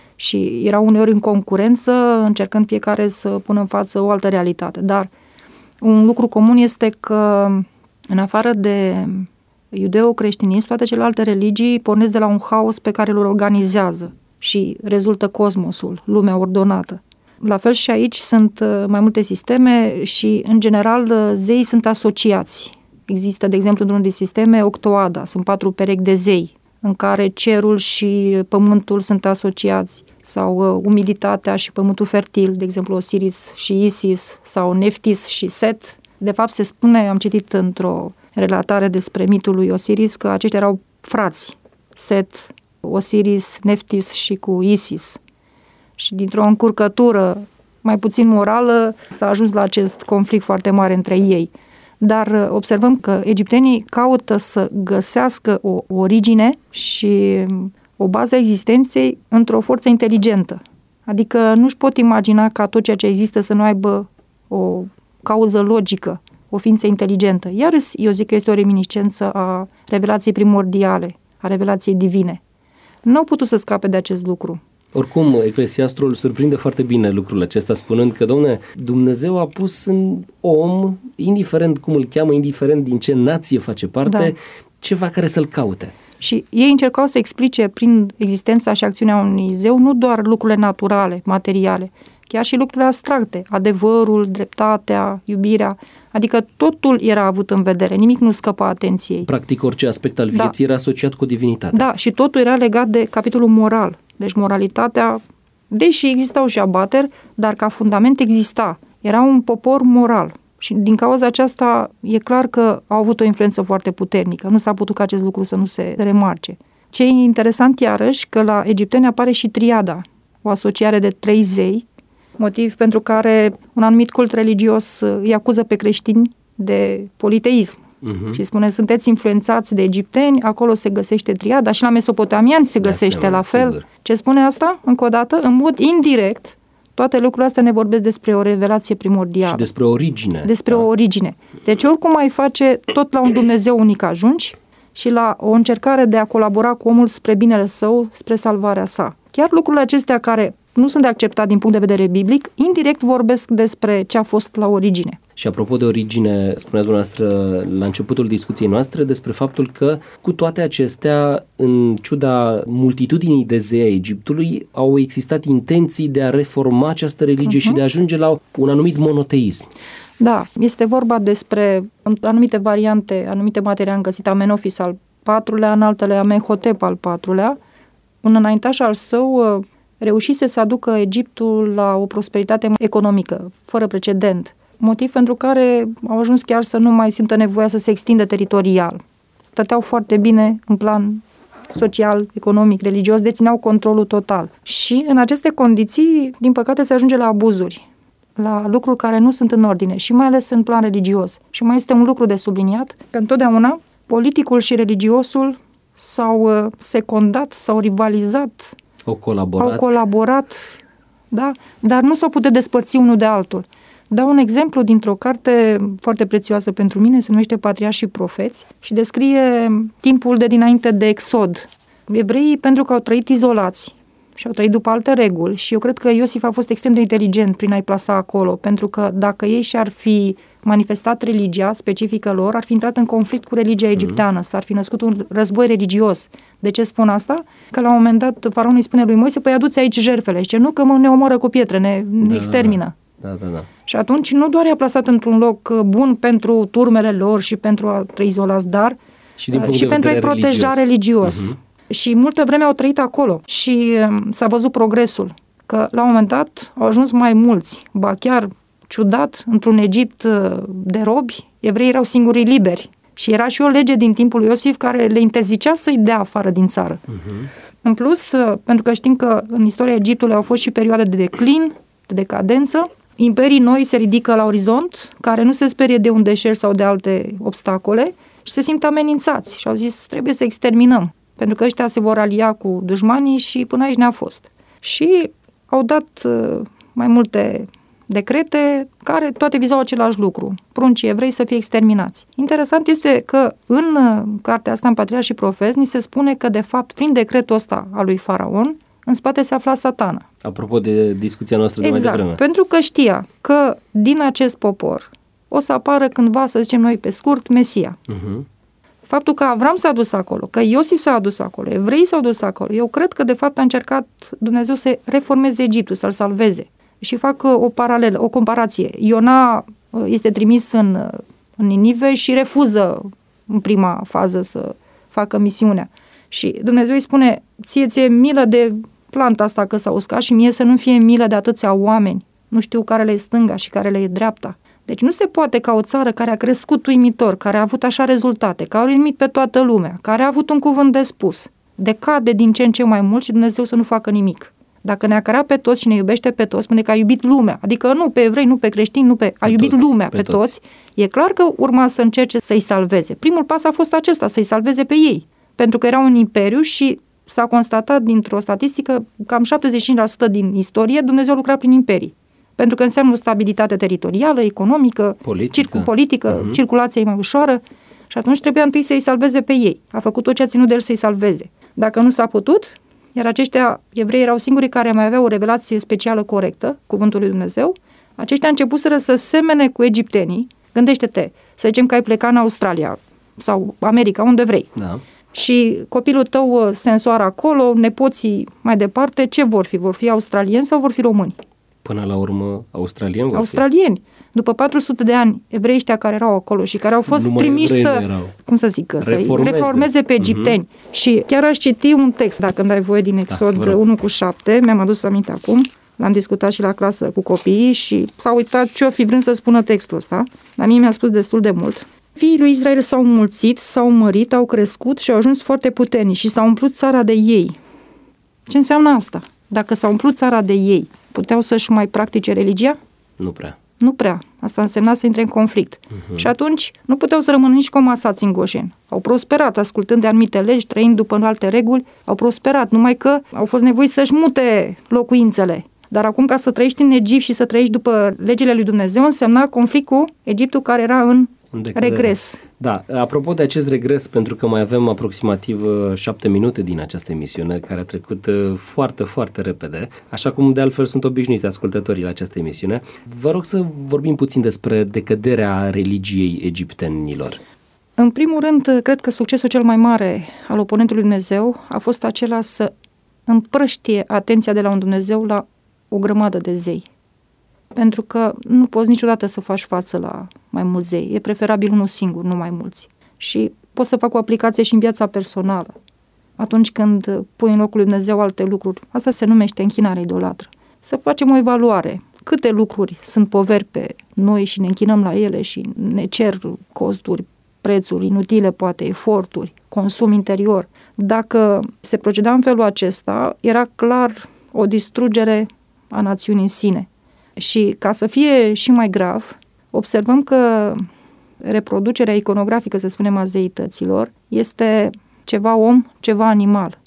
și erau uneori în concurență, încercând fiecare să pună în față o altă realitate. Dar un lucru comun este că, în afară de iudeo-creștinism, toate celelalte religii pornesc de la un haos pe care îl organizează și rezultă cosmosul, lumea ordonată. La fel și aici sunt mai multe sisteme și, în general, zeii sunt asociați. Există, de exemplu, într-unul din sisteme Octoada, sunt 4 perechi de zei. în care cerul și pământul sunt asociați, sau umiditatea și pământul fertil, de exemplu Osiris și Isis, sau Neftis și Set. De fapt se spune, am citit într-o relatare despre mitul lui Osiris, că aceștia erau frați, Set, Osiris, Neftis și cu Isis. Și dintr-o încurcătură mai puțin morală s-a ajuns la acest conflict foarte mare între ei. Dar observăm că egiptenii caută să găsească o origine și o bază a existenței într-o forță inteligentă. Adică nu-și pot imagina ca tot ceea ce există să nu aibă o cauză logică, o ființă inteligentă. Iar eu zic că este o reminiscență a revelației primordiale, a revelației divine. Nu au putut să scape de acest lucru. Oricum, Eclesiastrul surprinde foarte bine lucrul acesta, spunând că, dom'le, Dumnezeu a pus în om, indiferent cum îl cheamă, indiferent din ce nație face parte, ceva care să-l caute. Și ei încercau să explice prin existența și acțiunea unui zeu nu doar lucrurile naturale, materiale, chiar și lucrurile abstracte, adevărul, dreptatea, iubirea, adică totul era avut în vedere, nimic nu scăpa atenției. Practic orice aspect al vieții era asociat cu divinitatea. Da, și totul era legat de capitolul moral. Deci moralitatea, deși existau și abateri, dar ca fundament exista. Era un popor moral. Și din cauza aceasta e clar că au avut o influență foarte puternică. Nu s-a putut ca acest lucru să nu se remarce. Ce e interesant iarăși, că la egipteni apare și triada, o asociare de 3 zei, motiv pentru care un anumit cult religios îi acuză pe creștini de politeism. Și spune, sunteți influențați de egipteni, acolo se găsește triada, și la mesopotamiani se găsește la fel. Sigur. Ce spune asta? Încă o dată, în mod indirect, toate lucrurile astea ne vorbesc despre o revelație primordială. Și despre origine. Despre o origine. Deci oricum ai face, tot la un Dumnezeu unic ajungi și la o încercare de a colabora cu omul spre binele său, spre salvarea sa. Chiar lucrurile acestea care nu sunt de acceptat din punct de vedere biblic, indirect vorbesc despre ce a fost la origine. Și apropo de origine, spuneați dumneavoastră la începutul discuției noastre despre faptul că cu toate acestea, în ciuda multitudinii de zei a Egiptului, au existat intenții de a reforma această religie și de a ajunge la un anumit monoteism. Da, este vorba despre anumite variante, anumite materii. Am găsit Amenofis al IV-lea, în altele Amenhotep al IV-lea. Un înaintaș al său reușise să aducă Egiptul la o prosperitate economică, fără precedent, motiv pentru care au ajuns chiar să nu mai simtă nevoia să se extindă teritorial. Stăteau foarte bine în plan social, economic, religios, dețineau controlul total. Și în aceste condiții, din păcate, se ajunge la abuzuri, la lucruri care nu sunt în ordine și mai ales în plan religios. Și mai este un lucru de subliniat, că întotdeauna politicul și religiosul s-au secundat, s-au rivalizat, au colaborat, da? Dar nu s-au putut despărți unul de altul. Dau un exemplu dintr-o carte foarte prețioasă pentru mine, se numește Patriarhi și Profeți și descrie timpul de dinainte de Exod. Evreii, pentru că au trăit izolați și au trăit după alte reguli, și eu cred că Iosif a fost extrem de inteligent prin a-i plasa acolo, pentru că dacă ei și-ar fi manifestat religia specifică lor, ar fi intrat în conflict cu religia egipteană, s-ar fi născut un război religios. De ce spun asta? Că la un moment dat faraonul îi spune lui Moise, păi aduți aici jertfele. Zice, nu, că ne omoară cu pietre, ne extermină. Da. Și atunci nu doar i-a plasat într-un loc bun pentru turmele lor și pentru a trăi izolați, dar și pentru a-i proteja religios. Și multă vreme au trăit acolo și s-a văzut progresul, că la un moment dat au ajuns mai mulți, ba chiar ciudat, într-un Egipt de robi, evreii erau singurii liberi. Și era și o lege din timpul lui Iosif care le interzicea să-i dea afară din țară. În plus, pentru că știm că în istoria Egiptului au fost și perioade de declin, de decadență, imperii noi se ridică la orizont, care nu se sperie de un deșert sau de alte obstacole și se simt amenințați. Și au zis, trebuie să exterminăm, pentru că ăștia se vor alia cu dușmanii și până aici ne-a fost. Și au dat mai multe decrete care toate vizau același lucru. Pruncii evrei să fie exterminați. Interesant este că în cartea asta, în Patriarhi și Profeți, ni se spune că, de fapt, prin decretul ăsta al lui Faraon, în spate se afla Satana. Apropo de discuția noastră de mai devreme. Pentru că știa că din acest popor o să apară cândva, să zicem noi pe scurt, Mesia. Faptul că Avram s-a dus acolo, că Iosif s-a dus acolo, evreii s-au dus acolo, eu cred că, de fapt, a încercat Dumnezeu să reformeze Egiptul, să-l salveze. Și fac o paralelă, o comparație. Iona este trimis în Ninive și refuză în prima fază să facă misiunea. Și Dumnezeu îi spune, ție milă de planta asta că s-a uscat și mie să nu fie milă de atâția oameni. Nu știu care le e stânga și care le e dreapta. Deci nu se poate ca o țară care a crescut uimitor, care a avut așa rezultate, care a uimit pe toată lumea, care a avut un cuvânt de spus, decade din ce în ce mai mult și Dumnezeu să nu facă nimic. Dacă ne-a cărat pe toți și ne iubește pe toți, spune că a iubit lumea, adică nu pe evrei, nu pe creștini, a iubit toți, lumea pe toți, e clar că urma să încerce să-i salveze. Primul pas a fost acesta, să-i salveze pe ei, pentru că era un imperiu și s-a constatat dintr-o statistică cam 75% din istorie Dumnezeu lucra prin imperii. Pentru că înseamnă o stabilitate teritorială, economică, politică, circulația e mai ușoară și atunci trebuia întâi să-i salveze pe ei. A făcut tot ce a ținut de el să-i salveze. Dacă nu s-a putut, iar aceștia, evrei, erau singurii care mai aveau o revelație specială corectă, cuvântul lui Dumnezeu, aceștia începuseră să semene cu egiptenii. Gândește-te, să zicem că ai plecat în Australia sau America, unde vrei. Da. Și copilul tău se însoară acolo, nepoții mai departe, ce vor fi? Vor fi australieni sau vor fi români? Până la urmă, australieni. După 400 de ani, evreii ăștia care erau acolo și care au fost trimiși să-i reformeze pe egipteni. Și chiar aș citi un text, dacă îmi dai voie, din Exod 1:7, mi-am adus aminte acum, l-am discutat și la clasă cu copiii și s-au uitat ce-o fi vrând să spună textul ăsta, dar mie mi-a spus destul de mult. Fiii lui Israel s-au înmulțit, s-au mărit, au crescut și au ajuns foarte puternici și s-au umplut țara de ei. Ce înseamnă asta? Dacă s-a umplut țara de ei, puteau să-și mai practice religia? Nu prea. Asta însemna să intre în conflict. Și atunci nu puteau să rămână nici comasați în Goșen. Au prosperat, ascultând de anumite legi, trăind după alte reguli, au prosperat, numai că au fost nevoiți să-și mute locuințele. Dar acum, ca să trăiești în Egipt și să trăiești după legile lui Dumnezeu, însemna conflict cu Egiptul care era în regres. Da, apropo de acest regres, pentru că mai avem aproximativ 7 minute din această emisiune, care a trecut foarte, foarte repede, așa cum de altfel sunt obișnuiți ascultătorii la această emisiune, vă rog să vorbim puțin despre decăderea religiei egiptenilor. În primul rând, cred că succesul cel mai mare al oponentului Dumnezeu a fost acela să împrăștie atenția de la un Dumnezeu la o grămadă de zei. Pentru că nu poți niciodată să faci față la mai mulți zei. E preferabil unul singur, nu mai mulți. Și poți să fac o aplicație și în viața personală. Atunci când pui în locul lui Dumnezeu alte lucruri, asta se numește închinare idolatră. Să facem o evaluare. Câte lucruri sunt poveri pe noi și ne închinăm la ele și ne cer costuri, prețuri inutile, poate eforturi, consum interior. Dacă se proceda în felul acesta, era clar o distrugere a națiunii în sine. Și ca să fie și mai grav, observăm că reproducerea iconografică, să spunem, a zeităților, este ceva om, ceva animal.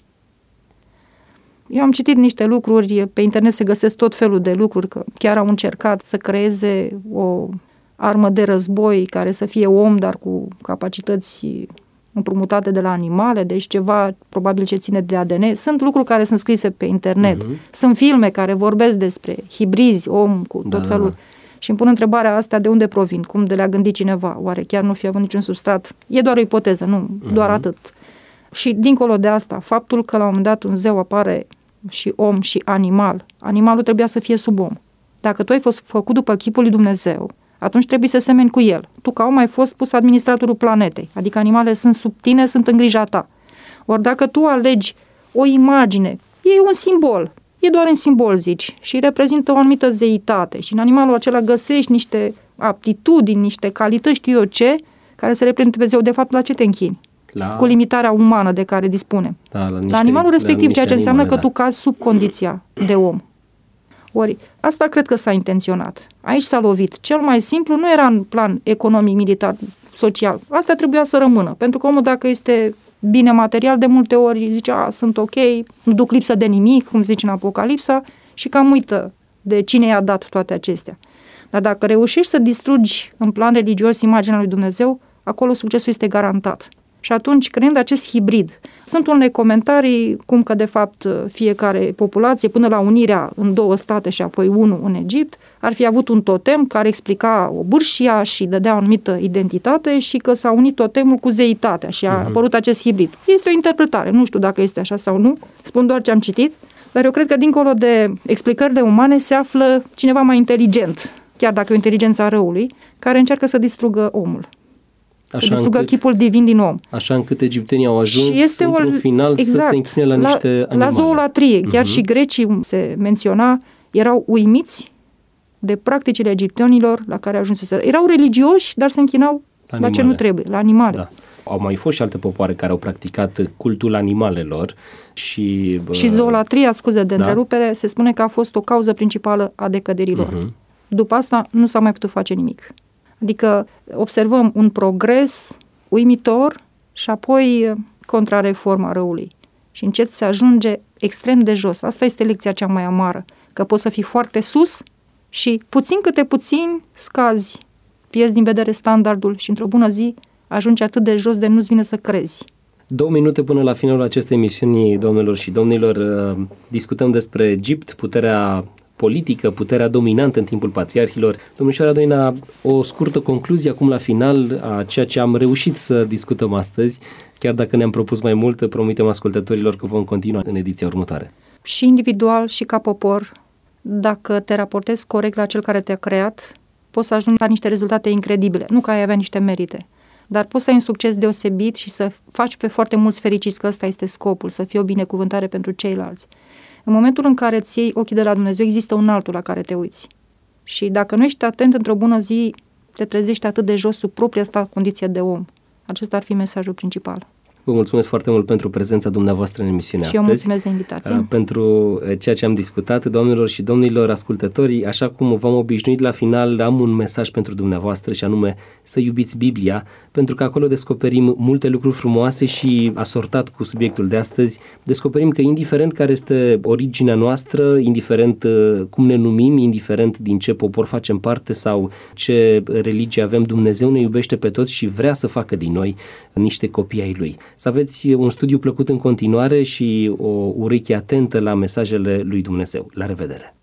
Eu am citit niște lucruri, pe internet se găsesc tot felul de lucruri, că chiar au încercat să creeze o armă de război care să fie om, dar cu capacități împrumutate de la animale, deci ceva probabil ce ține de ADN. Sunt lucruri care sunt scrise pe internet. Sunt filme care vorbesc despre hibrizi, om cu tot felul. Și îmi pun întrebarea asta, de unde provin? Cum de le-a gândit cineva? Oare chiar nu fi avut niciun substrat? E doar o ipoteză, nu, doar atât. Și dincolo de asta, faptul că la un moment dat un zeu apare și om și animal, animalul trebuia să fie sub om. Dacă tu ai fost făcut după chipul lui Dumnezeu, atunci trebuie să semeni cu el. Tu, ca om, ai fost pus administratorul planetei, adică animalele sunt sub tine, sunt în grija ta. Ori dacă tu alegi o imagine, e un simbol, e doar un simbol, zici, și reprezintă o anumită zeitate și în animalul acela găsești niște aptitudini, niște calități, știu eu ce, care se reprezintă pe Dumnezeu. De fapt, la ce te închini? Cu limitarea umană de care dispunem. La animalul respectiv, ceea ce înseamnă că tu cazi sub condiția de om. Ori, asta cred că s-a intenționat. Aici s-a lovit. Cel mai simplu nu era în plan economic, militar, social. Asta trebuia să rămână. Pentru că omul, dacă este bine material, de multe ori zice, sunt ok, nu duc lipsă de nimic, cum zice în Apocalipsa, și cam uită de cine i-a dat toate acestea. Dar dacă reușești să distrugi în plan religios imaginea lui Dumnezeu, acolo succesul este garantat. Și atunci, creând acest hibrid, sunt unele comentarii cum că, de fapt, fiecare populație, până la unirea în 2 state și apoi unul în Egipt, ar fi avut un totem care explica obârșia și dădea o anumită identitate și că s-a unit totemul cu zeitatea și a apărut acest hibrid. Este o interpretare, nu știu dacă este așa sau nu, spun doar ce am citit, dar eu cred că dincolo de explicările umane se află cineva mai inteligent, chiar dacă e o inteligență a răului, care încearcă să distrugă omul. să distrugă chipul divin din om. Așa încât egiptenii au ajuns într-un final să se închine la niște animale. La zoolatrie, chiar și grecii, se menționa, erau uimiți de practicile egiptenilor la care ajunseseră. Erau religioși, dar se închinau la ce nu trebuie, la animale. Da. Au mai fost și alte popoare care au practicat cultul animalelor și zoolatria, scuze de întrerupere, se spune că a fost o cauză principală a decăderilor. După asta nu s-a mai putut face nimic. Adică observăm un progres uimitor și apoi contrareforma răului. Și încet se ajunge extrem de jos. Asta este lecția cea mai amară, că poți să fii foarte sus și puțin câte puțin scazi, pierzi din vedere standardul și într-o bună zi ajungi atât de jos de nu-ți vine să crezi. 2 minute până la finalul acestei emisiuni, doamnelor și domnilor, discutăm despre Egipt, puterea politică, puterea dominantă în timpul patriarhilor. Domnișoara Doina, o scurtă concluzie acum la final a ceea ce am reușit să discutăm astăzi, chiar dacă ne-am propus mai mult, promitem ascultătorilor că vom continua în ediția următoare. Și individual și ca popor, dacă te raportezi corect la cel care te-a creat, poți să ajungi la niște rezultate incredibile. Nu că ai avea niște merite, dar poți să ai un succes deosebit și să faci pe foarte mulți fericiți, că ăsta este scopul, să fie o binecuvântare pentru ceilalți. În momentul în care îți iei ochii de la Dumnezeu, există un altul la care te uiți. Și dacă nu ești atent, într-o bună zi, te trezești atât de jos sub propria ta condiție de om. Acesta ar fi mesajul principal. Vă mulțumesc foarte mult pentru prezența dumneavoastră în emisiunea astăzi. Și eu mulțumesc de invitație. Pentru ceea ce am discutat, doamnelor și domnilor ascultători, așa cum v-am obișnuit la final, am un mesaj pentru dumneavoastră și anume să iubiți Biblia, pentru că acolo descoperim multe lucruri frumoase și asortat cu subiectul de astăzi, descoperim că indiferent care este originea noastră, indiferent cum ne numim, indiferent din ce popor facem parte sau ce religie avem, Dumnezeu ne iubește pe toți și vrea să facă din noi niște copii ai Lui. Să aveți un studiu plăcut în continuare și o ureche atentă la mesajele lui Dumnezeu. La revedere!